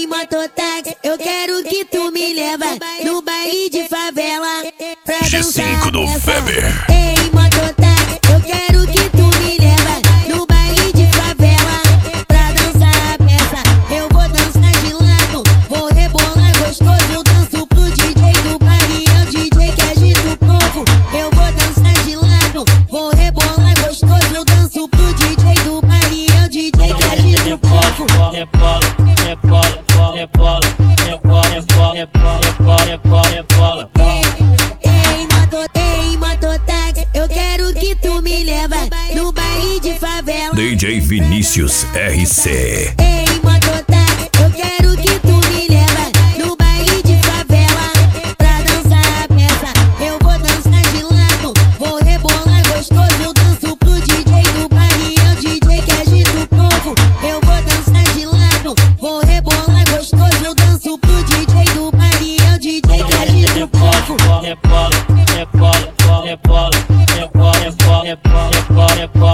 Ei, mototáxi, eu quero que tu me leva no baile de favela pra dançar G5 do essa. Weber. Ei, mototáxi, eu quero que tu me leva no baile de favela pra dançar essa. Eu vou dançar de lado, vou rebolar gostoso. Eu danço pro DJ do baile, é o DJ que agita o povo. Eu vou dançar de lado, vou rebolar gostoso. Eu danço pro DJ do baile, é o DJ que agita o povo. Rebola, Ei, mototáxi, eu quero que tu me leva no baile de favela. DJ Vinícius RC. Ei, mototáxi, eu quero que tu me leva no baile de favela pra dançar essa. Eu vou dançar de lado, vou rebolar gostoso. Eu danço pro DJ do baile, é o DJ que agita o povo. Eu vou dançar de lado, vou rebolar gostoso. Eu danço pro DJ do baile, é o DJ que agita o povo. rebola,